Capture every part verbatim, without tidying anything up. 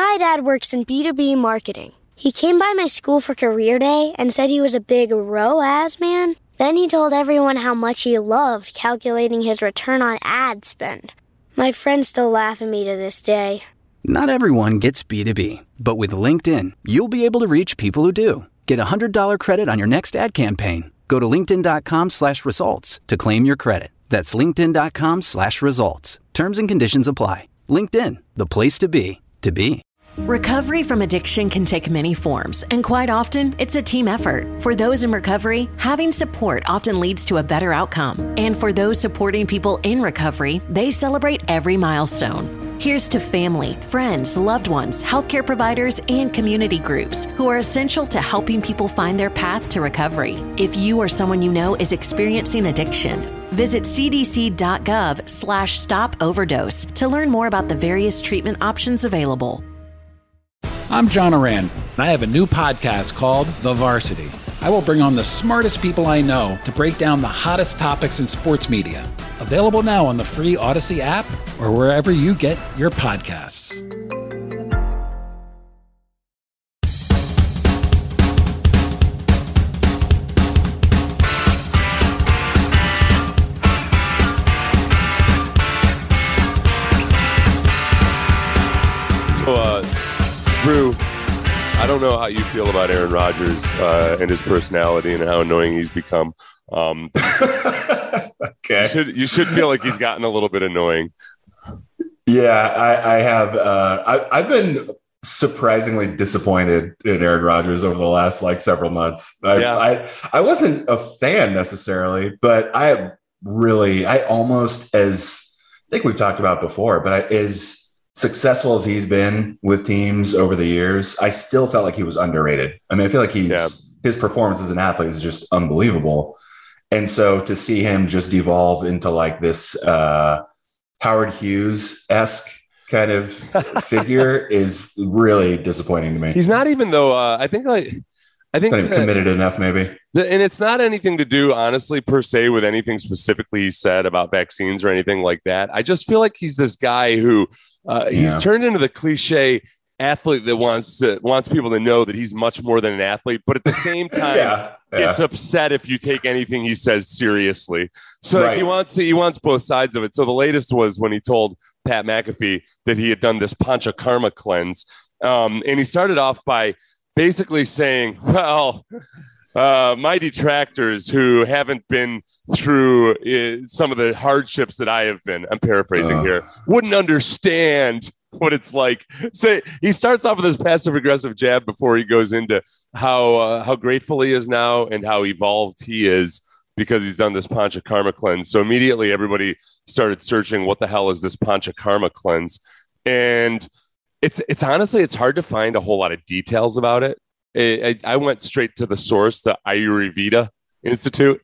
My dad works in B two B marketing. He came by my school for career day and said he was a big R O A S man. Then he told everyone how much he loved calculating his return on ad spend. My friends still laugh at me to this day. Not everyone gets B two B, but with LinkedIn, you'll be able to reach people who do. Get a one hundred dollars credit on your next ad campaign. Go to linkedin.com slash results to claim your credit. That's linkedin.com slash results. Terms and conditions apply. LinkedIn, the place to be, to be. Recovery from addiction can take many forms, and quite often, it's a team effort. For those in recovery, having support often leads to a better outcome. And for those supporting people in recovery, they celebrate every milestone. Here's to family, friends, loved ones, healthcare providers, and community groups who are essential to helping people find their path to recovery. If you or someone you know is experiencing addiction, visit cdc.gov slash stop overdose to learn more about the various treatment options available. I'm John Oran, and I have a new podcast called The Varsity. I will bring on the smartest people I know to break down the hottest topics in sports media. Available now on the free Odyssey app or wherever you get your podcasts. So, uh, Drew, I don't know how you feel about Aaron Rodgers uh, and his personality and how annoying he's become. Um, okay. You should, you should feel like he's gotten a little bit annoying. Yeah, I, I have. Uh, I, I've been surprisingly disappointed in Aaron Rodgers over the last like several months. I, yeah. I, I wasn't a fan necessarily, but I really, I almost as I think we've talked about before, but I, as successful as he's been with teams over the years, I still felt like he was underrated. I mean, I feel like he's yeah. his performance as an athlete is just unbelievable. And so to see him just evolve into like this uh, Howard Hughes-esque kind of figure is really disappointing to me. He's not even though uh, I think like I think it's not even that, committed enough, maybe. And it's not anything to do, honestly, per se, with anything specifically he said about vaccines or anything like that. I just feel like he's this guy who uh, he's Yeah. turned into the cliche athlete that wants to, wants people to know that he's much more than an athlete, but at the same time, Yeah, yeah. it's upset if you take anything he says seriously. So Right. he wants he wants both sides of it. So the latest was when he told Pat McAfee that he had done this Panchakarma cleanse, um, and he started off by basically saying, "Well, uh, my detractors who haven't been through uh, some of the hardships that I have been," I'm paraphrasing Uh. here, "wouldn't understand what it's like." So he starts off with this passive aggressive jab before he goes into how uh, how grateful he is now and how evolved he is because he's done this Panchakarma cleanse. So immediately everybody started searching, what the hell is this Panchakarma cleanse? And it's it's honestly, it's hard to find a whole lot of details about it. I, I, I went straight to the source, the Ayurveda Institute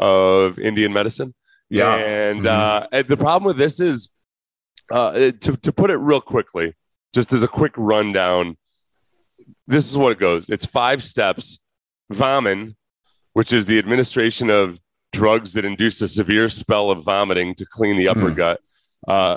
of Indian Medicine. Yeah. And Mhm. uh, and the problem with this is, uh, to, to put it real quickly, just as a quick rundown, this is what it goes. It's five steps. Vamin, which is the administration of drugs that induce a severe spell of vomiting to clean the upper Mm. gut. Uh,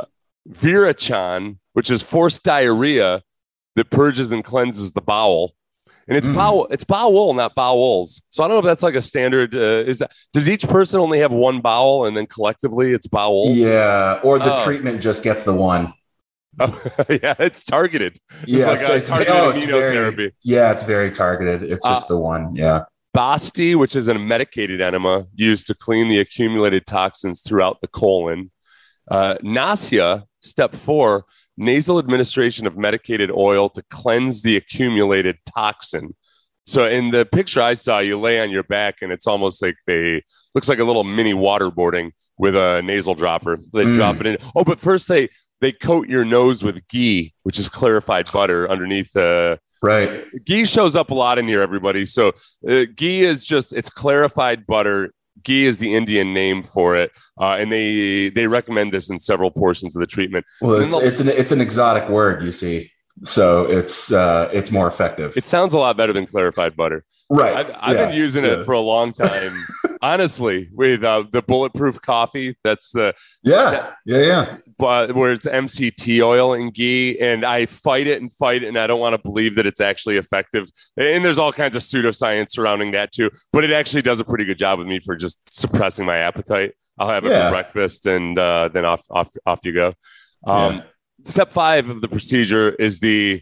Virachan, which is forced diarrhea that purges and cleanses the bowel. And it's Mm. bowel, it's bowel, not bowels. So I don't know if that's like a standard. Uh, is that, does each person only have one bowel and then collectively it's bowels? Yeah, or the Oh. treatment just gets the one. Oh, yeah, it's targeted. Yeah, like a it's, targeted oh, it's immunotherapy. very, yeah, it's very targeted. It's just Uh, the one. Yeah. Basti, which is a medicated enema used to clean the accumulated toxins throughout the colon. Uh, Nasya, step four, nasal administration of medicated oil to cleanse the accumulated toxin. So in the picture I saw, you lay on your back and it's almost like they looks like a little mini waterboarding with a nasal dropper. They Mm. drop it in. Oh, but first they they coat your nose with ghee, which is clarified butter underneath the. Right. Ghee shows up a lot in here, everybody. So uh, ghee is just, it's clarified butter. Ghee is the Indian name for it. Uh, and they they recommend this in several portions of the treatment. Well, And it's then the- it's an it's an exotic word, you see. So it's uh, it's more effective. it sounds a lot better than clarified butter. Right. I've, I've Yeah. been using Yeah. it for a long time. honestly, with uh, the bulletproof coffee, that's the yeah, that, yeah, yeah. But where it's M C T oil and ghee, and I fight it and fight it, and I don't want to believe that it's actually effective. And there's all kinds of pseudoscience surrounding that too. But it actually does a pretty good job with me for just suppressing my appetite. I'll have it yeah. for breakfast, and uh, then off, off, off you go. Um, yeah. Step five of the procedure is the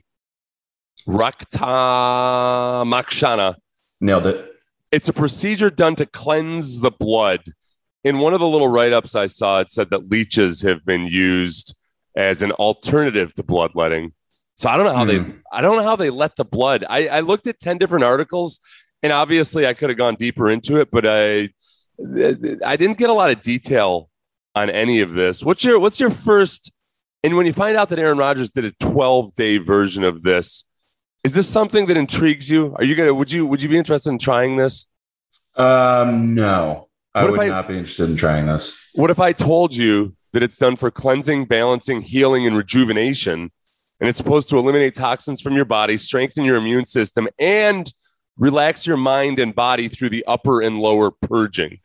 Rakta Makshana. Nailed it. It's a procedure done to cleanse the blood. In one of the little write-ups I saw, it said that leeches have been used as an alternative to bloodletting. So I don't know how mm. they, I don't know how they let the blood. I, I looked at ten different articles, and obviously I could have gone deeper into it, but I, I didn't get a lot of detail on any of this. What's your, what's your first? And when you find out that Aaron Rodgers did a twelve-day version of this, is this something that intrigues you? Are you gonna? Would you? Would you be interested in trying this? Um, no. I what would I, not be interested in trying this. What if I told you that it's done for cleansing, balancing, healing, and rejuvenation, and it's supposed to eliminate toxins from your body, strengthen your immune system, and relax your mind and body through the upper and lower purging?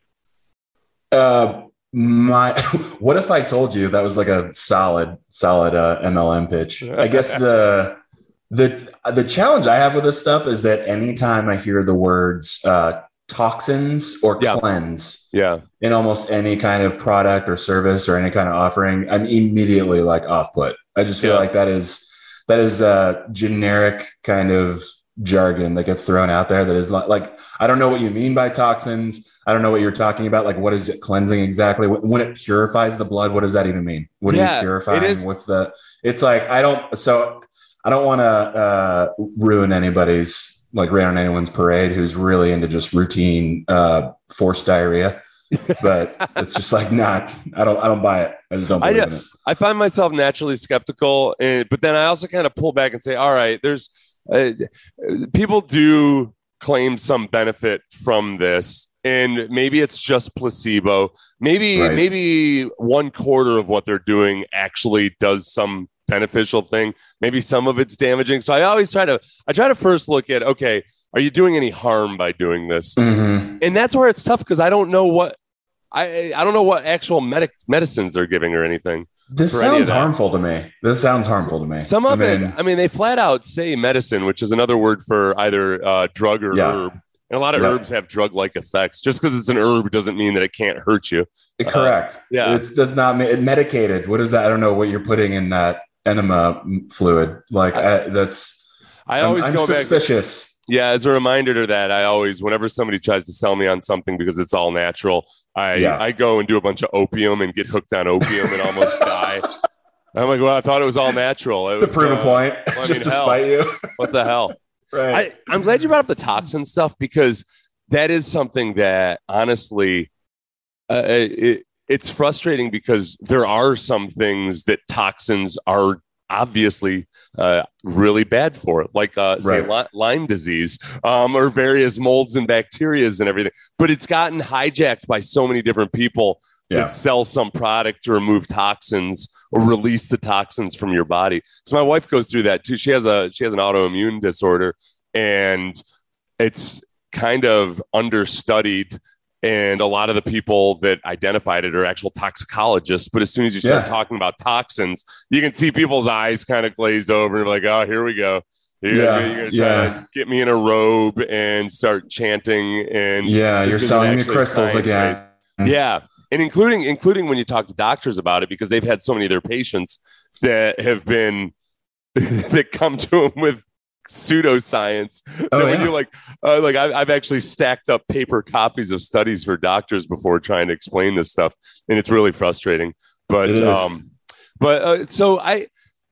Uh, my, what if I told you that was like a solid, solid uh, M L M pitch? I guess the the the challenge I have with this stuff is that anytime I hear the words uh, toxins or yeah. cleanse yeah. in almost any kind of product or service or any kind of offering, I'm immediately like off put. I just feel yeah. like that is that is a generic kind of jargon that gets thrown out there that is not like, I don't know what you mean by toxins. I don't know what you're talking about. Like, what is it cleansing exactly? When it purifies the blood, what does that even mean? What yeah, are you purifying? It is- What's the, it's like, I don't, so I don't want to uh, ruin anybody's, like rain on anyone's parade who's really into just routine uh, forced diarrhea, but it's just like not. I don't. I don't buy it. I just don't believe I, in it. I find myself naturally skeptical, and, but then I also kind of pull back and say, all right, there's uh, people do claim some benefit from this, and maybe it's just placebo. Maybe Right. maybe one quarter of what they're doing actually does some beneficial thing. Maybe some of it's damaging. So I always try to, I try to first look at, okay, are you doing any harm by doing this? Mm-hmm. And that's where it's tough because I don't know what, I I don't know what actual medic medicines they're giving or anything. This sounds harmful to me. This sounds harmful to me. Some of I mean, it, I mean, they flat out say medicine, which is another word for either uh, drug or yeah. herb. And a lot of yeah. herbs have drug-like effects. Just because it's an herb doesn't mean that it can't hurt you. Correct. Uh, yeah. It does not mean medicated. What is that? I don't know what you're putting in that enema fluid. Like I, that's, I always I'm, go I'm suspicious. back. Yeah. As a reminder to that, I always, whenever somebody tries to sell me on something because it's all natural, I, Yeah. I go and do a bunch of opium and get hooked on opium and almost die. I'm like, well, I thought it was all natural. It to was, prove uh, a point, well, I just mean, to hell. spite you. What the hell? Right. I, I'm glad you brought up the toxin stuff because that is something that honestly, uh, it, it's frustrating because there are some things that toxins are obviously uh, really bad for, like uh, say Right. li- Lyme disease um, or various molds and bacterias and everything. But it's gotten hijacked by so many different people Yeah. that sell some product to remove toxins or release the toxins from your body. So my wife goes through that too. She has a she has an autoimmune disorder, and it's kind of understudied. And a lot of the people that identified it are actual toxicologists. But as soon as you start Yeah. talking about toxins, you can see people's eyes kind of glaze over and like, oh, here we go. You're Yeah, gonna, you're gonna try yeah. to get me in a robe and start chanting. And Yeah, this you're isn't selling me actually crystals again. science-based. Yeah. And including including when you talk to doctors about it, because they've had so many of their patients that have been that come to them with pseudoscience. Oh, that when yeah. you're like, uh, like I've, I've actually stacked up paper copies of studies for doctors before trying to explain this stuff, and it's really frustrating. But It is. um, but uh, so I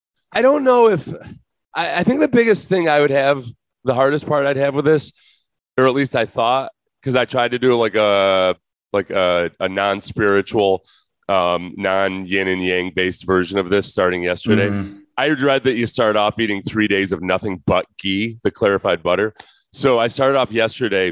I don't know if I, I think the biggest thing I would have, the hardest part I'd have with this, or at least I thought, because I tried to do like a like a, a non-spiritual, um, non-yin and yang based version of this starting yesterday. Mhm. I read that you start off eating three days of nothing but ghee, the clarified butter. So I started off yesterday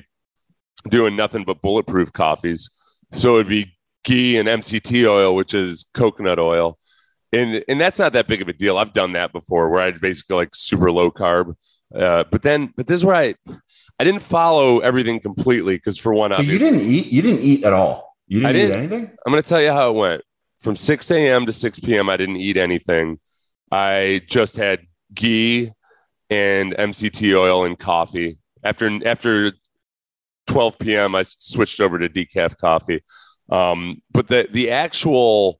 doing nothing but bulletproof coffees. So it'd be ghee and M C T oil, which is coconut oil. And and that's not that big of a deal. I've done that before where I'd basically like super low carb. Uh, but then, but this is where I, I didn't follow everything completely because for one, so you didn't eat. You didn't eat at all. You didn't, didn't eat anything. I'm going to tell you how it went. From six a.m. to six p.m., I didn't eat anything. I just had ghee and M C T oil and coffee. After after twelve p.m., I switched over to decaf coffee. Um, but the the actual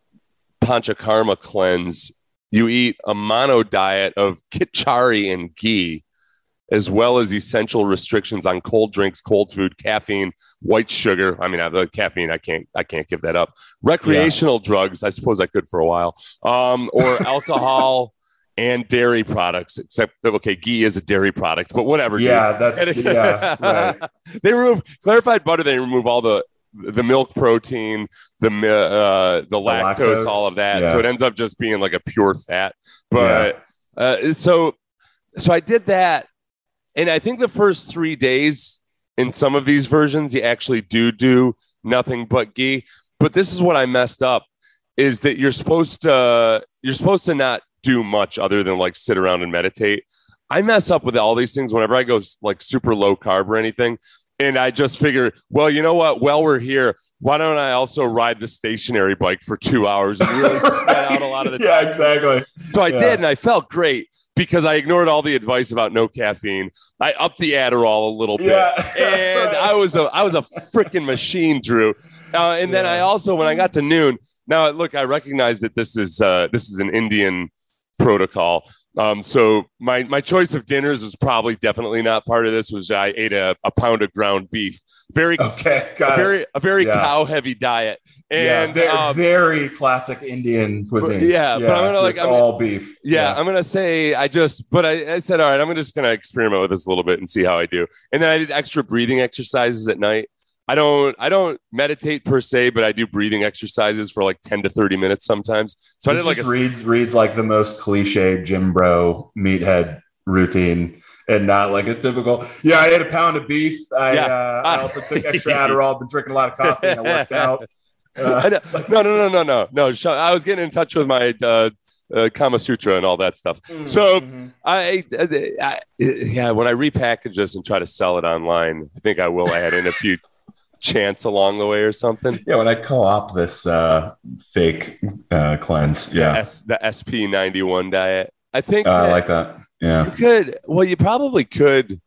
Panchakarma cleanse, you eat a mono diet of Kitchari and ghee, as well as essential restrictions on cold drinks, cold food, caffeine, white sugar. I mean, the caffeine, I can't, I can't give that up. Recreational yeah. drugs, I suppose I could for a while, um, or alcohol and dairy products. Except that, okay, ghee is a dairy product, but whatever. Yeah, dude. that's yeah. Right. They remove clarified butter. They remove all the the milk protein, the uh, the, the lactose, lactose, all of that. Yeah. So it ends up just being like a pure fat. But yeah. uh, so so I did that. And I think the first three days in some of these versions, you actually do do nothing but ghee. But this is what I messed up, is that you're supposed to you're supposed to not do much other than like sit around and meditate. I mess up with all these things whenever I go like super low carb or anything. And I just figure, well, you know what? While we're here, why don't I also ride the stationary bike for two hours and really sweat out a lot of the time? Yeah, exactly. So I yeah. did, and I felt great because I ignored all the advice about no caffeine. I upped the Adderall a little bit, yeah. and I was a I was a freaking machine, Drew. Uh, and then yeah. I also, when I got to noon, now look, I recognize that this is uh, this is an Indian protocol. Um, so my, my choice of dinners was probably definitely not part of this. Was I ate a, a pound of ground beef, very okay, got a very it. a very yeah. cow heavy diet, and yeah, very, um, very classic Indian cuisine. Yeah, yeah, but I'm gonna like I'm, all beef. Yeah, yeah, I'm gonna say I just, but I, I said all right, I'm just gonna experiment with this a little bit and see how I do. And then I did extra breathing exercises at night. I don't I don't meditate per se, but I do breathing exercises for like ten to thirty minutes sometimes. So this I did like just a reads reads like the most cliche gym bro meathead routine and not like a typical. Yeah, I ate a pound of beef. I yeah. uh, I also took extra Adderall. I've been drinking a lot of coffee. And I worked out. Uh, no, no, no, no, no, no. I was getting in touch with my uh, uh, Kama Sutra and all that stuff. Mm-hmm. So I, I, I, yeah, when I repackage this and try to sell it online, I think I will add in a few chants along the way or something. Yeah, when I co-op this uh, fake uh, cleanse, yeah, the, S, the S P ninety-one diet. I think uh, I like that. Yeah, you could. Well, you probably could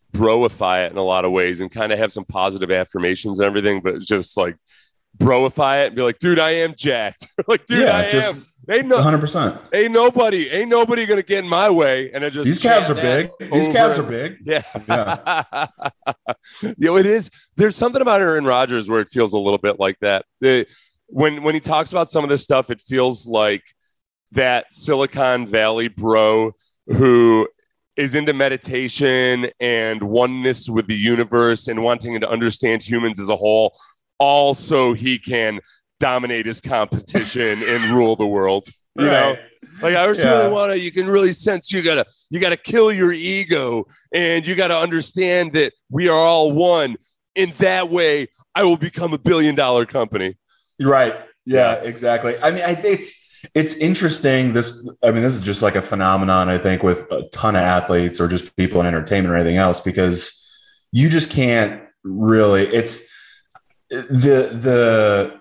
broify it in a lot of ways and kind of have some positive affirmations and everything, but just like broify it and be like, dude, I am jacked. Like, dude, yeah, I just am. Ain't no, one hundred percent. Ain't nobody, ain't nobody gonna get in my way. And I just these calves are big. These calves are big. Yeah, yeah. You know, it is. There's something about Aaron Rodgers where it feels a little bit like that. The, when when he talks about some of this stuff, it feels like that Silicon Valley bro who is into meditation and oneness with the universe and wanting to understand humans as a whole, all so he can dominate his competition and rule the world. You right. know, like I just yeah. really want to, you can really sense you gotta, you gotta kill your ego and you gotta understand that we are all one. In that way, I will become a billion dollar company. Right. Yeah, exactly. I mean, I think it's, it's interesting. This, I mean, this is just like a phenomenon, I think, with a ton of athletes or just people in entertainment or anything else, because you just can't really, it's the, the,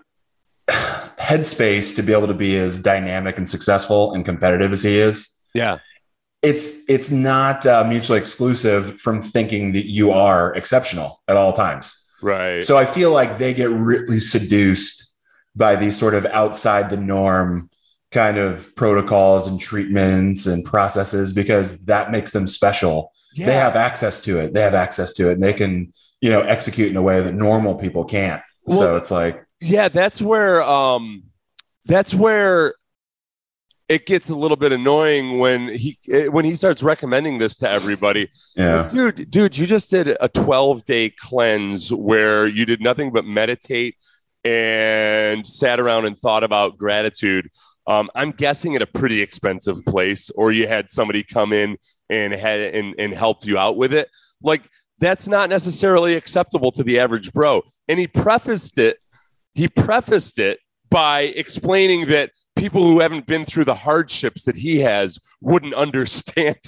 headspace to be able to be as dynamic and successful and competitive as he is. Yeah. It's, it's not uh, mutually exclusive from thinking that you are exceptional at all times. Right. So I feel like they get really seduced by these sort of outside the norm kind of protocols and treatments and processes, because that makes them special. Yeah. They have access to it. They have access to it and they can, you know, execute in a way that normal people can't. Well, so it's like, yeah, that's where um, that's where it gets a little bit annoying when he when he starts recommending this to everybody. Yeah, like, dude, dude, you just did a twelve day cleanse where you did nothing but meditate and sat around and thought about gratitude. Um, I'm guessing at a pretty expensive place, or you had somebody come in and had and, and helped you out with it. Like, that's not necessarily acceptable to the average bro. And he prefaced it. He prefaced it by explaining that people who haven't been through the hardships that he has wouldn't understand it. Like,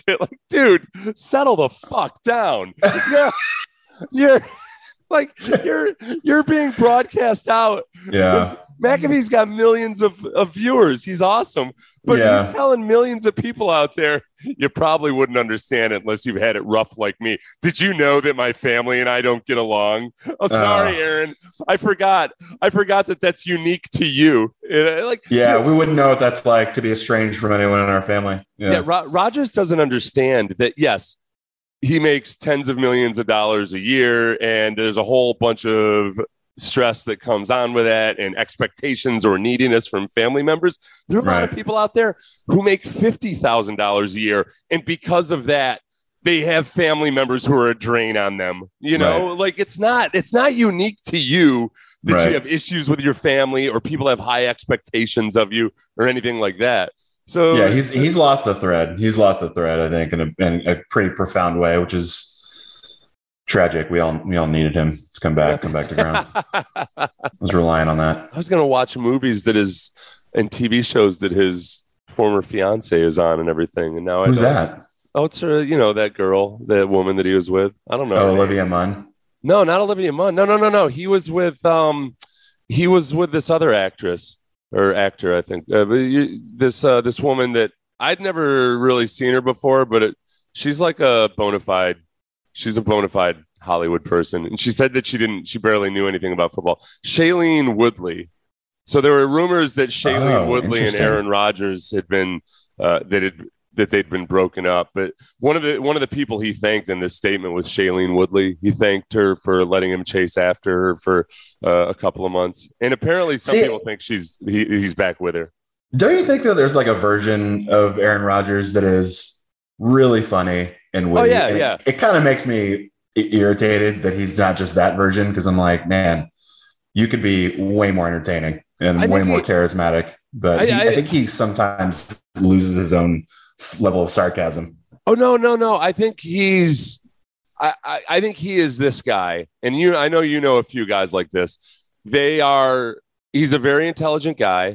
dude, settle the fuck down. You're, you're like, you're, you're being broadcast out. Yeah. McAfee's got millions of, of viewers. He's awesome. But Yeah. he's telling millions of people out there, you probably wouldn't understand it unless you've had it rough like me. Did you know that my family and I don't get along? Oh, sorry, Oh. Aaron. I forgot. I forgot that that's unique to you. Uh, like, Yeah, dude, we wouldn't know what that's like to be estranged from anyone in our family. Yeah. yeah, Ro- Rodgers doesn't understand that, yes, he makes tens of millions of dollars a year, and there's a whole bunch of stress that comes on with that and expectations or neediness from family members. There are a lot of Right. people out there who make fifty thousand dollars a year. And because of that, they have family members who are a drain on them. You know, Right. like it's not, it's not unique to you that Right. you have issues with your family or people have high expectations of you or anything like that. So Yeah, he's he's lost the thread. He's lost the thread, I think, in a, in a pretty profound way, which is tragic. We all we all needed him to come back, come back to ground. I was relying on that. I was going to watch movies that is and T V shows that his former fiance is on and everything. And now Who's I don't, that? Oh, it's her, you know, that girl, that woman that he was with. I don't know. Oh, Olivia Munn. No, not Olivia Munn. No, no, no, no. He was with um, he was with this other actress or actor, I think. Uh, but you, this uh, this woman that I'd never really seen her before, but it, she's like a bona fide. She's a bona fide Hollywood person, and she said that she didn't. She barely knew anything about football. Shailene Woodley. So there were rumors that Shailene Oh, Woodley and interesting. Aaron Rodgers had been uh, that had. that they'd been broken up. But one of the one of the people he thanked in this statement was Shailene Woodley. He thanked her for letting him chase after her for uh, a couple of months. And apparently some See, people think she's he, he's back with her. Don't you think that there's like a version of Aaron Rodgers that is really funny and witty? Oh, yeah, And yeah. It, it kind of makes me i- irritated that he's not just that version, because I'm like, man, you could be way more entertaining and I way think more he- charismatic. But I- he, I, I- think he sometimes loses his own s- level of sarcasm. Oh no, no, no. I think he's I, I, I think he is this guy. And you I know you know a few guys like this. They are he's a very intelligent guy.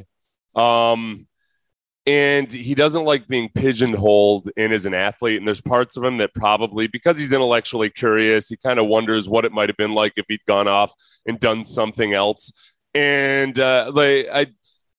Um And he doesn't like being pigeonholed in as an athlete. And there's parts of him that probably, because he's intellectually curious, he kind of wonders what it might have been like if he'd gone off and done something else. And uh, like I,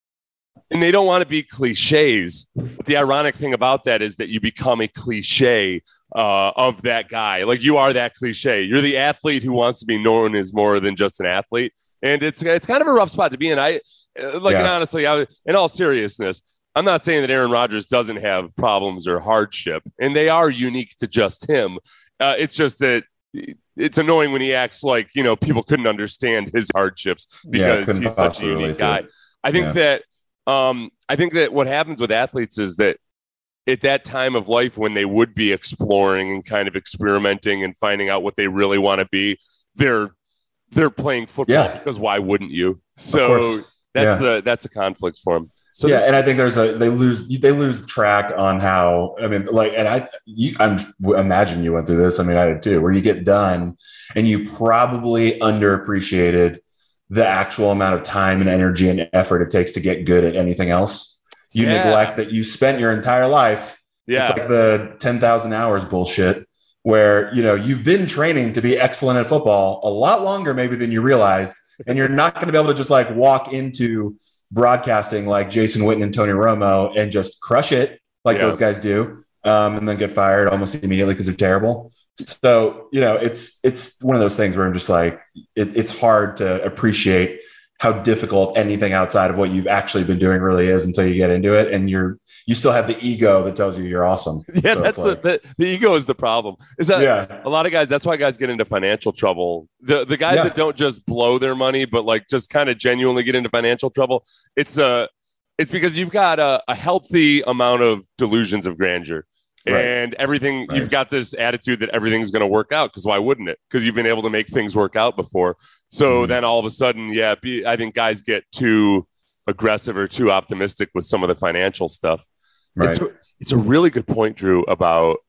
and they don't want to be cliches. But the ironic thing about that is that you become a cliche uh, of that guy. Like you are that cliche. You're the athlete who wants to be known as more than just an athlete. And it's it's kind of a rough spot to be in. I like, Yeah. and honestly, I, in all seriousness, I'm not saying that Aaron Rodgers doesn't have problems or hardship, and they are unique to just him. Uh, it's just that it's annoying when he acts like, you know, people couldn't understand his hardships because couldn't he's such a possibly relate unique to guy. it. I think Yeah. that um, I think that what happens with athletes is that at that time of life when they would be exploring and kind of experimenting and finding out what they really want to be, they're they're playing football Yeah. because why wouldn't you? Of So course. that's Yeah. the that's a conflict for him. So yeah, this- and I think there's a they lose they lose track on how I mean like and I you I'm imagine you went through this. I mean I did too, where you get done and you probably underappreciated the actual amount of time and energy and effort it takes to get good at anything else. You Yeah. neglect that you spent your entire life. yeah. It's like the ten thousand hours bullshit where, you know, you've been training to be excellent at football a lot longer maybe than you realized. And you're not going to be able to just like walk into broadcasting like Jason Witten and Tony Romo and just crush it like Yeah. those guys do, um, and then get fired almost immediately because they're terrible. So, you know, it's it's one of those things where I'm just like, it, it's hard to appreciate how difficult anything outside of what you've actually been doing really is until you get into it, and you're you still have the ego that tells you you're awesome. Yeah, So that's it's like- the, the the ego is the problem. Is that Yeah. a lot of guys? That's why guys get into financial trouble. The the guys Yeah. that don't just blow their money, but like just kind of genuinely get into financial trouble. It's a it's because you've got a, a healthy amount of delusions of grandeur. Right. And everything, Right. you've got this attitude that everything's going to work out, because why wouldn't it? Because you've been able to make things work out before. So Mhm. then all of a sudden, yeah, be, I think guys get too aggressive or too optimistic with some of the financial stuff. Right. It's a, it's a really good point, Drew, about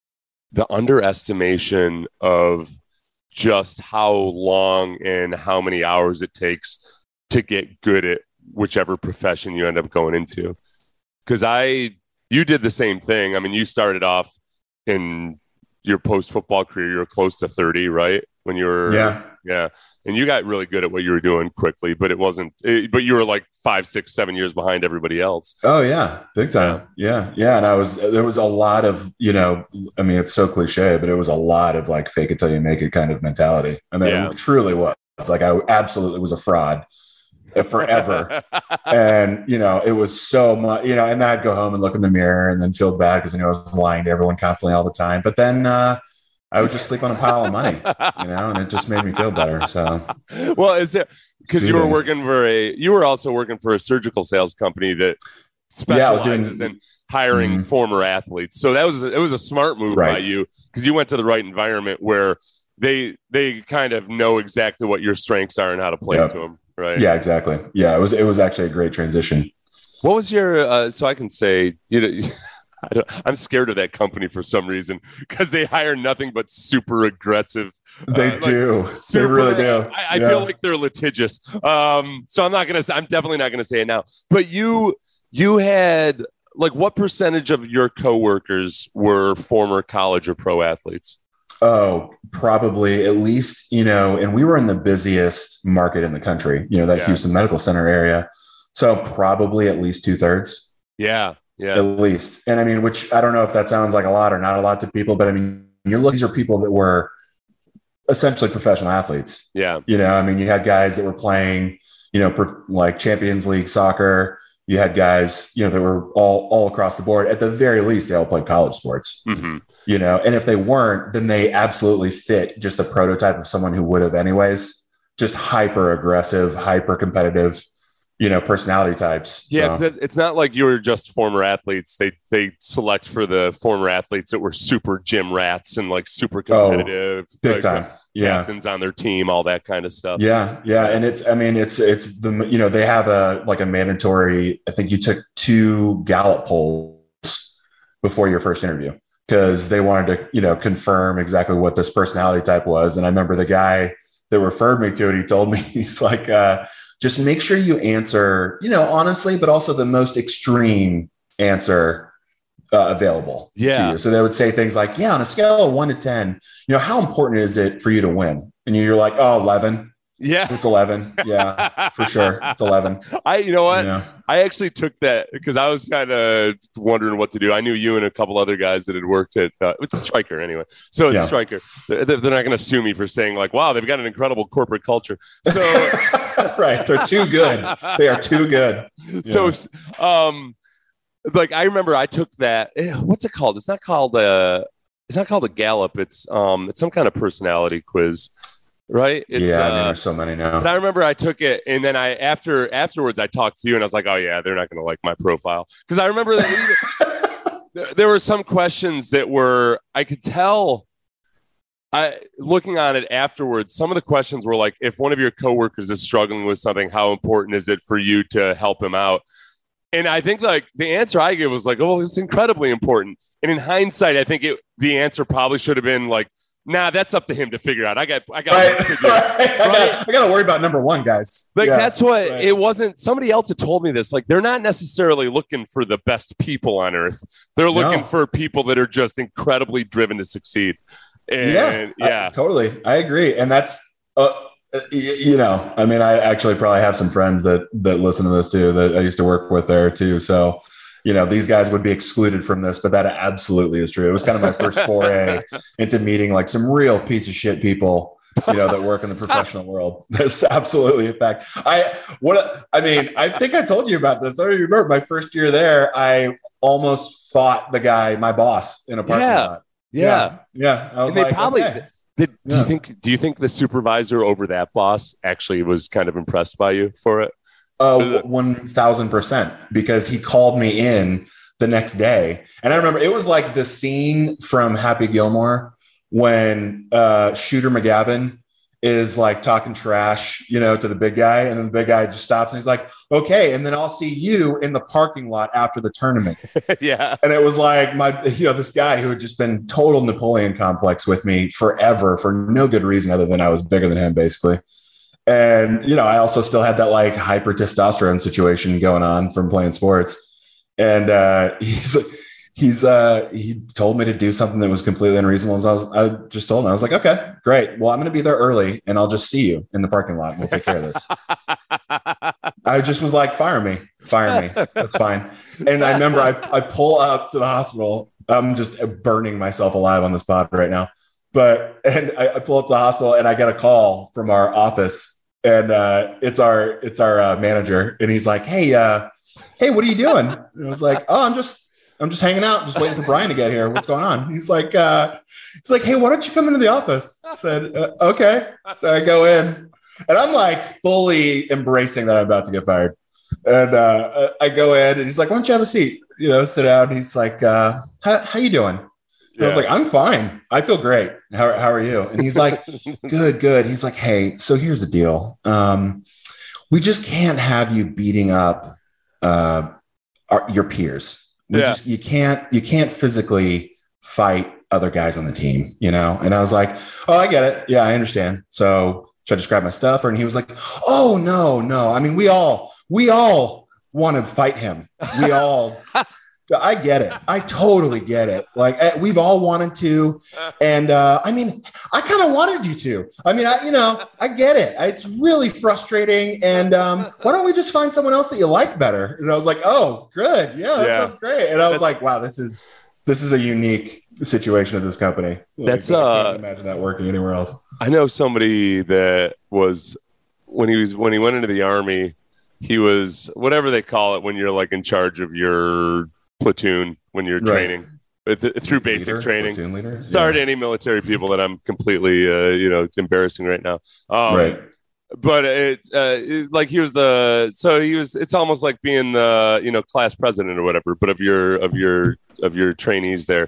the underestimation of just how long and how many hours it takes to get good at whichever profession you end up going into. Because I, you did the same thing. I mean, you started off in your post football career, you were close to thirty, right? When you were, yeah, yeah. And you got really good at what you were doing quickly, but it wasn't, it, but you were like five, six, seven years behind everybody else. Oh yeah. Big time. Yeah. Yeah. And I was, there was a lot of, you know, I mean, it's so cliche, but it was a lot of like fake it till you make it kind of mentality. I mean, yeah. It truly was. It's like, I absolutely was a fraud forever. And, you know, it was so much, you know, and then I'd go home and look in the mirror and then feel bad because I knew I was lying to everyone constantly all the time. But then, uh, I would just sleep on a pile of money, you know, and it just made me feel better. So, well, is it because you were working for a, you were also working for a surgical sales company that specializes yeah, doing, in hiring mm-hmm. former athletes. So that was, it was a smart move right. by you because you went to the right environment where they, they kind of know exactly what your strengths are and how to play yep. to them. Right. Yeah, exactly. Yeah. It was, it was actually a great transition. What was your, uh, so I can say, you know, I don't, I'm scared of that company for some reason because they hire nothing but super aggressive. They uh, do. Like super, they really do. I, I yeah. feel like they're litigious. Um, so I'm not going to, I'm definitely not going to say it now, but you, you had like, what percentage of your coworkers were former college or pro athletes? Oh, probably at least, you know, and we were in the busiest market in the country, you know, that yeah. Houston Medical Center area. So probably at least two thirds. Yeah. Yeah. At least. And I mean, which I don't know if that sounds like a lot or not a lot to people, but I mean, you're looking, these are people that were essentially professional athletes. Yeah. You know, I mean, you had guys that were playing, you know, per, like Champions League soccer. You had guys, you know, that were all, all across the board. At the very least, they all played college sports, mm-hmm. you know, and if they weren't, then they absolutely fit just the prototype of someone who would have anyways, just hyper aggressive, hyper competitive, you know, personality types. Yeah. So. It's, it's not like you were just former athletes. They, they select for the former athletes that were super gym rats and like super competitive, oh, big like, time. Yeah. Captains on their team, all that kind of stuff. Yeah. Yeah. And it's, I mean, it's, it's the, you know, they have a, like a mandatory, I think you took two Gallup polls before your first interview because they wanted to, you know, confirm exactly what this personality type was. And I remember the guy that referred me to it, he told me, he's like, uh, just make sure you answer, you know, honestly, but also the most extreme answer uh, available yeah. to you. So they would say things like, yeah, on a scale of one to ten, you know, how important is it for you to win? And you're like, oh, eleven. Yeah, it's eleven. Yeah, for sure. It's eleven. I, you know what? You know? I actually took that because I was kind of wondering what to do. I knew you and a couple other guys that had worked at, uh, it's Stryker anyway. So it's yeah. Stryker. They're, they're not going to sue me for saying like, wow, they've got an incredible corporate culture. So, right. They're too good. They are too good. Yeah. So, um, like, I remember I took that, what's it called? It's not called a, it's not called a Gallup. It's, um, it's some kind of personality quiz. Right. It's, yeah. I mean, uh, there's so many now. But I remember I took it and then I, after, afterwards I talked to you and I was like, oh yeah, they're not going to like my profile. Cause I remember that there, there were some questions that were, I could tell I looking on it afterwards, some of the questions were like, if one of your coworkers is struggling with something, how important is it for you to help him out? And I think like the answer I gave was like, oh, it's incredibly important. And in hindsight, I think it, the answer probably should have been like, nah, that's up to him to figure out. I got, I got, right, right. right? I got to worry about number one, guys. Like yeah, that's what right. It wasn't. Somebody else had told me this. Like they're not necessarily looking for the best people on earth. They're looking no. for people that are just incredibly driven to succeed. And yeah, yeah, I, totally. I agree. And that's, uh, you know, I mean, I actually probably have some friends that that listen to this too that I used to work with there too. So. You know, these guys would be excluded from this, but that absolutely is true. It was kind of my first foray into meeting like some real piece of shit people, you know, that work in the professional world. That's absolutely a fact. I, what, I mean, I think I told you about this. I don't even remember my first year there. I almost fought the guy, my boss in a parking yeah. lot. Yeah. Yeah. yeah. I was and like, they probably, okay. did, do yeah. you think, do you think the supervisor over that boss actually was kind of impressed by you for it? Uh, one thousand percent, because he called me in the next day. And I remember it was like the scene from Happy Gilmore when uh, Shooter McGavin is like talking trash, you know, to the big guy. And then the big guy just stops and he's like, okay. And then I'll see you in the parking lot after the tournament. yeah. And it was like my, you know, this guy who had just been total Napoleon complex with me forever for no good reason other than I was bigger than him, basically. And, you know, I also still had that like hyper testosterone situation going on from playing sports. And uh, he's like, he's uh, he told me to do something that was completely unreasonable. As I was, I just told him, I was like, okay, great. Well, I'm going to be there early, and I'll just see you in the parking lot, and we'll take care of this. I just was like, fire me, fire me. That's fine. And I remember I, I pull up to the hospital. I'm just burning myself alive on the spot right now. But and I, I pull up to the hospital, and I get a call from our office, and uh, it's our it's our uh, manager, and he's like, hey, uh, hey, what are you doing? And I was like, oh, I'm just I'm just hanging out, just waiting for Brian to get here. What's going on? He's like, uh, he's like, hey, why don't you come into the office? I said, uh, okay. So I go in. And I'm like fully embracing that I'm about to get fired. And uh, I go in and he's like, why don't you have a seat? You know, sit down. He's like, uh, how, how you doing? Yeah. I was like, I'm fine. I feel great. How, how are you? And he's like, good, good. He's like, hey, so here's the deal. Um, we just can't have you beating up uh, our, your peers. We yeah. just, you can't, you can't physically fight other guys on the team, you know? And I was like, oh, I get it. Yeah, I understand. So should I just grab my stuff? And he was like, oh, no, no. I mean, we all, we all want to fight him. We all, I get it. I totally get it. Like we've all wanted to. And uh, I mean, I kind of wanted you to. I mean, I, you know, I get it. It's really frustrating. And um, why don't we just find someone else that you like better? And I was like, oh, good. Yeah, that yeah. sounds great. And I was That's- like, wow, this is, this is a unique situation of this company. Like, That's I uh, can't imagine that working anywhere else. I know somebody that was when he was when he went into the Army, he was whatever they call it when you're like in charge of your platoon when you're right. training with, through basic leader, training. Platoon leader? Sorry yeah. to any military people that I'm completely uh, you know it's embarrassing right now. Um, right. But it's uh, it, like he was the so he was. It's almost like being the you know class president or whatever, but of your of your of your trainees there,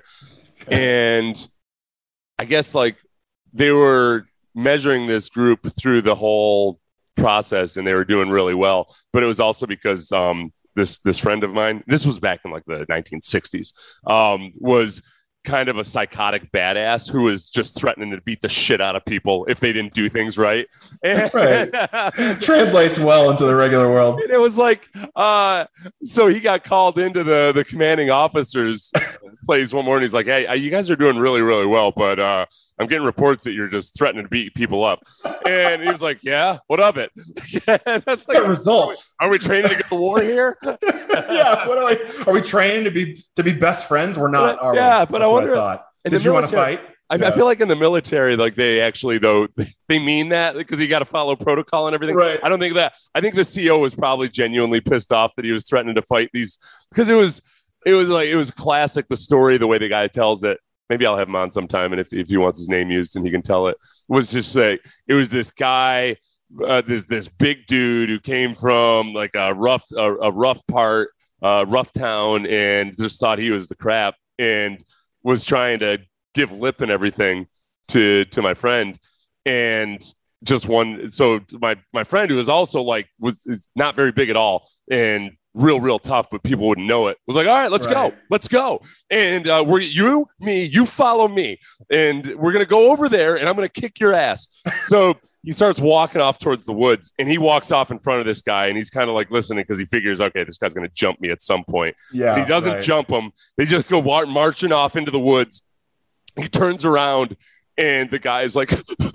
and I guess like they were measuring this group through the whole process, and they were doing really well. But it was also because um, this this friend of mine, this was back in like the nineteen sixties, um, was kind of a psychotic badass who was just threatening to beat the shit out of people if they didn't do things right. And right. Translates well into the regular world. And it was like, uh, so he got called into the, the commanding officer's place one morning. He's like, hey, you guys are doing really, really well, but uh, I'm getting reports that you're just threatening to beat people up. And he was like, yeah, what of it? Yeah, that's like the results. Are we, are we training to go to war here? Yeah. What are we, are we training to be, to be best friends? We're not. But, yeah. We? But I wonder, I thought. Did you military, want to fight? I, yeah. I feel like in the military, like they actually, though, they mean that because you got to follow protocol and everything. Right. I don't think that. I think the C O was probably genuinely pissed off that he was threatening to fight these because it was, it was like, it was classic. The story, the way the guy tells it, maybe I'll have him on sometime. And if, if he wants his name used and he can tell it, was just like, it was this guy, uh, this, this big dude who came from like a rough, a, a rough part, uh, rough town and just thought he was the crap and was trying to give lip and everything to, to my friend. And just one, so my, my friend who was also like, was is not very big at all and real, real tough, but people wouldn't know it, was like, all right, let's right. go, let's go. And uh, we're you, me, you follow me. And we're going to go over there and I'm going to kick your ass. So he starts walking off towards the woods and he walks off in front of this guy and he's kind of like listening because he figures, okay, this guy's going to jump me at some point. Yeah, and he doesn't right. jump him. They just go mar- marching off into the woods. He turns around and the guy is like,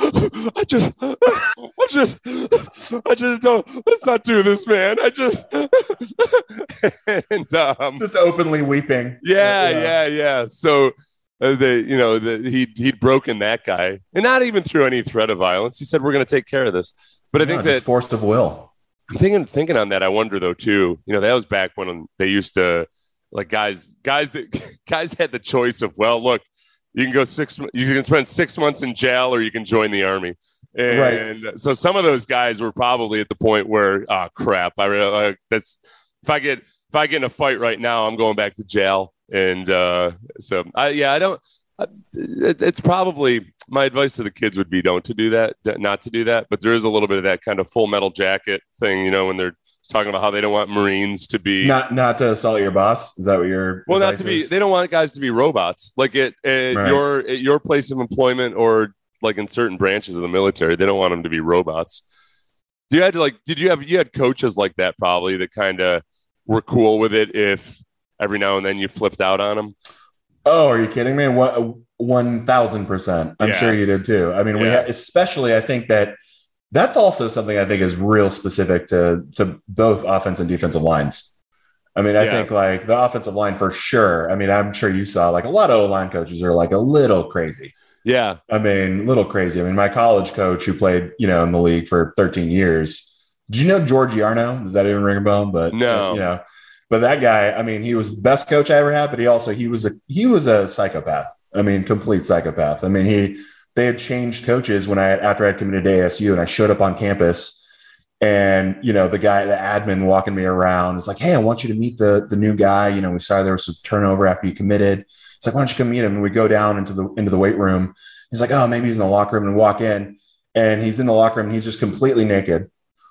I just, I just, I just don't, let's not do this, man. I just, and um, just openly weeping. Yeah, yeah, yeah. yeah. So uh, they, you know, the, he he'd broken that guy, and not even through any threat of violence. He said, "We're going to take care of this." But I no, think that force of will. I'm thinking, thinking on that. I wonder though too. You know, that was back when they used to, like guys, guys that guys had the choice of, well, look. You can go six. You can spend six months in jail, or you can join the army. And right. so some of those guys were probably at the point where, oh crap! I really, that's if I get if I get in a fight right now, I'm going back to jail. And uh, so, I yeah, I don't. I, it, it's probably my advice to the kids would be don't to do that, not to do that. But there is a little bit of that kind of Full Metal Jacket thing, you know, when they're talking about how they don't want Marines to be not not to assault your boss. Is that what your well not to be? Is? They don't want guys to be robots. Like at, at right. your at your place of employment or like in certain branches of the military, they don't want them to be robots. Do you had to like? Did you have you had coaches like that probably that kind of were cool with it? If every now and then you flipped out on him? Oh, are you kidding me? One, one thousand percent. I'm Yeah. sure you did too. I mean, we Yeah. ha- especially, I think that that's also something I think is real specific to, to both offense and defensive lines. I mean, I Yeah. think like the offensive line for sure. I mean, I'm sure you saw like a lot of O-line coaches are like a little crazy. Yeah. I mean, a little crazy. I mean, my college coach who played, you know, in the league for thirteen years. Did you know George Yarno? Does that even ring a bell? But No. uh, you know, but that guy, I mean, he was the best coach I ever had, but he also, he was a, he was a psychopath. I mean, complete psychopath. I mean, he, they had changed coaches when I, after I had committed to A S U and I showed up on campus and, you know, the guy, the admin walking me around is like, hey, I want you to meet the, the new guy. You know, we saw there was some turnover after you committed. It's like, why don't you come meet him? And we go down into the, into the weight room. He's like, oh, maybe he's in the locker room, and walk in and he's in the locker room. And he's just completely naked.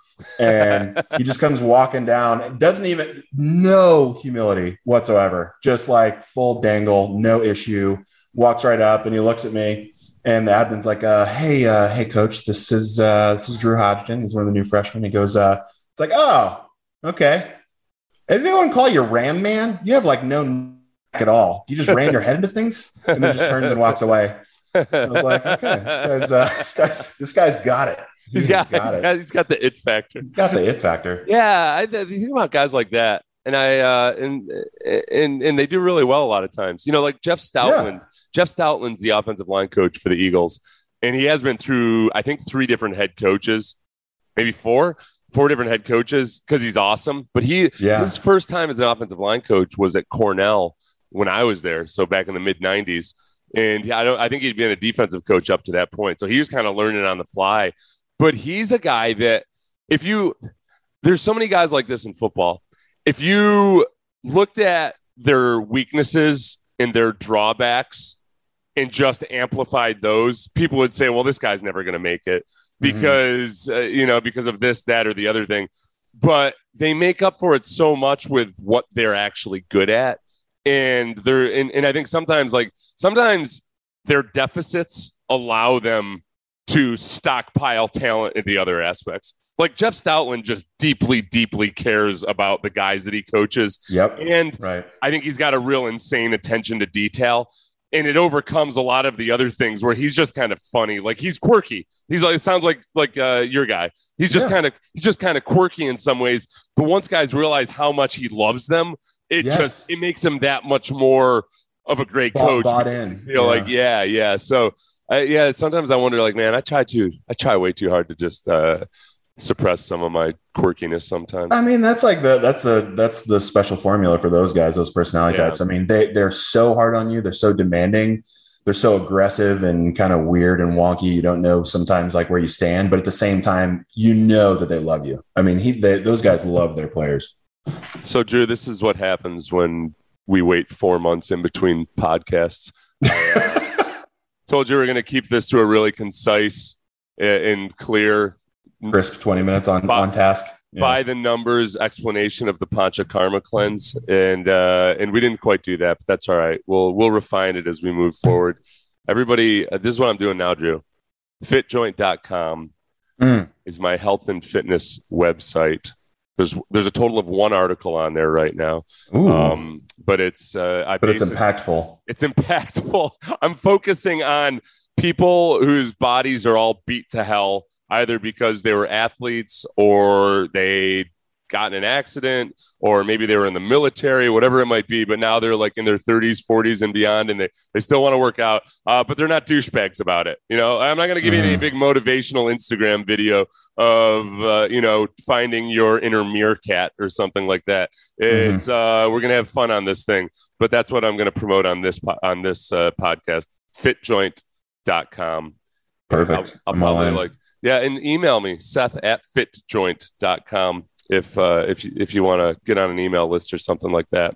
And he just comes walking down, doesn't even, no humility whatsoever, just like full dangle, no issue, walks right up and he looks at me and the admin's like, uh, hey, uh, hey coach, this is, uh, this is Drew Hodgson. He's one of the new freshmen. He goes, uh, it's like, oh, okay. Did anyone call you Ram Man? You have like no neck at all. You just ran your head into things and then just turns and walks away. I was like, okay, this guy's, uh, this guy's, this guy's got it. He's got, got he's, it. got, he's got the it factor. He's got the it factor. Yeah, I you think about guys like that, and I uh, and and and they do really well a lot of times. You know, like Jeff Stoutland. Yeah. Jeff Stoutland's the offensive line coach for the Eagles, and he has been through, I think, three different head coaches, maybe four, four different head coaches because he's awesome. But he, yeah. his first time as an offensive line coach was at Cornell when I was there, so back in the mid nineties. And I don't, I think he'd been a defensive coach up to that point, so he was kind of learning on the fly. But he's a guy that if you, there's so many guys like this in football. If you looked at their weaknesses and their drawbacks and just amplified those, people would say, well, this guy's never going to make it because, mm-hmm. uh, you know, because of this, that, or the other thing. But they make up for it so much with what they're actually good at. And they're, and, and I think sometimes like, sometimes their deficits allow them to stockpile talent in the other aspects. Like Jeff Stoutland just deeply, deeply cares about the guys that he coaches. Yep. And right. I think he's got a real insane attention to detail. And it overcomes a lot of the other things where he's just kind of funny. Like he's quirky. He's like, it sounds like, like uh, your guy. He's just yeah. kind of, he's just kind of quirky in some ways. But once guys realize how much he loves them, it yes. just, it makes him that much more of a great bought, coach. Bought in. Feel yeah. like, yeah, yeah. So uh, yeah, sometimes I wonder like, man, I try to, I try way too hard to just uh, suppress some of my quirkiness sometimes. I mean, that's like the, that's the, that's the special formula for those guys, those personality yeah. types. I mean, they, they're so hard on you. They're so demanding. They're so aggressive and kind of weird and wonky. You don't know sometimes like where you stand, but at the same time, you know that they love you. I mean, he, they, those guys love their players. So Drew, this is what happens when we wait four months in between podcasts. I, uh, told you we're going to keep this to a really concise and clear, crisp twenty minutes on, by, on task. Yeah. By the numbers explanation of the Panchakarma cleanse. And, uh, and we didn't quite do that, but that's all right. We'll, we'll refine it as we move forward. Everybody, uh, this is what I'm doing now, Drew. fit joint dot com mm. is my health and fitness website. There's, there's a total of one article on there right now. Um, but it's, uh, I but it's impactful. It's impactful. I'm focusing on people whose bodies are all beat to hell, either because they were athletes or they got in an accident, or maybe they were in the military, whatever it might be. But now they're like in their thirties, forties and beyond, and they, they still want to work out, uh, but they're not douchebags about it. You know, I'm not going to give mm-hmm. you any big motivational Instagram video of, uh, you know, finding your inner meerkat or something like that. It's mm-hmm. uh, we're going to have fun on this thing, but that's what I'm going to promote on this, po- on this uh, podcast, fit joint dot com. Perfect. I'll, I'll probably like, yeah. And email me, Seth at fit joint dot com. If uh, if you, if you want to get on an email list or something like that,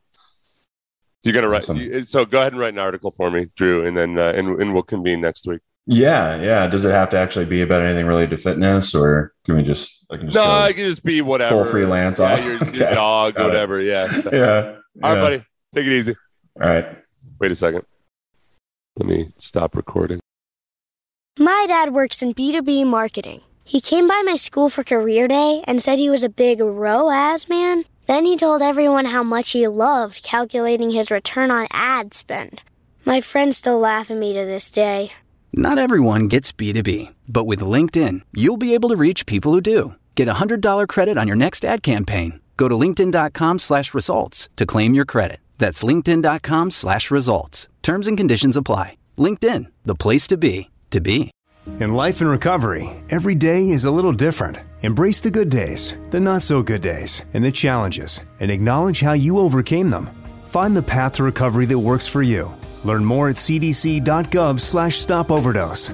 you're gonna write. Awesome. You, so go ahead and write an article for me, Drew, and then uh, and and we'll convene next week. Yeah, yeah. Does it have to actually be about anything related to fitness, or can we just? I can just no, it can just be whatever. Full freelance. Yeah, your, okay. your dog, Got whatever. It. Yeah. So. Yeah. All right, yeah. buddy. Take it easy. All right. Wait a second. Let me stop recording. My dad works in B two B marketing. He came by my school for career day and said he was a big R O A S man. Then he told everyone how much he loved calculating his return on ad spend. My friends still laugh at me to this day. Not everyone gets B two B, but with LinkedIn, you'll be able to reach people who do. Get a one hundred dollars credit on your next ad campaign. Go to linkedin.com slash results to claim your credit. That's linkedin.com slash results. Terms and conditions apply. LinkedIn, the place to be, to be. In life and recovery, every day is a little different. Embrace the good days, the not so good days, and the challenges, and acknowledge how you overcame them. Find the path to recovery that works for you. Learn more at cdc.gov slash stop overdose.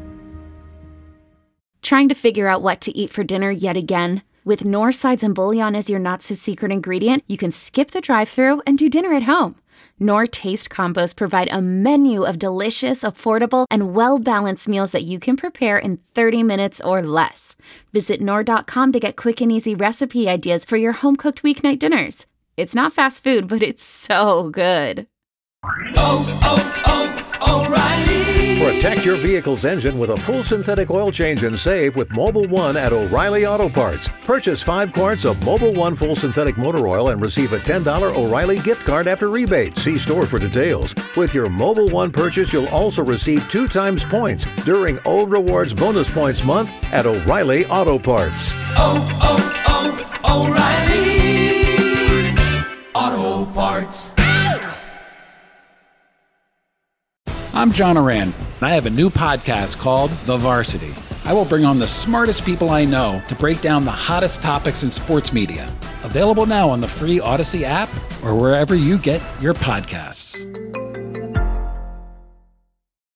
Trying to figure out what to eat for dinner yet again? With Knorr sides and bouillon as your not-so-secret ingredient, you can skip the drive-thru and do dinner at home. Knorr Taste Combos provide a menu of delicious, affordable, and well-balanced meals that you can prepare in thirty minutes or less. Visit Knorr dot com to get quick and easy recipe ideas for your home-cooked weeknight dinners. It's not fast food, but it's so good. Oh, oh, oh, O'Reilly! Protect your vehicle's engine with a full synthetic oil change and save with Mobil one at O'Reilly Auto Parts. Purchase five quarts of Mobil one full synthetic motor oil and receive a ten dollars O'Reilly gift card after rebate. See store for details. With your Mobil one purchase, you'll also receive two times points during O Rewards Bonus Points Month at O'Reilly Auto Parts. Oh, oh, oh, O'Reilly Auto Parts. I'm John Oran, and I have a new podcast called The Varsity. I will bring on the smartest people I know to break down the hottest topics in sports media. Available now on the free Odyssey app or wherever you get your podcasts.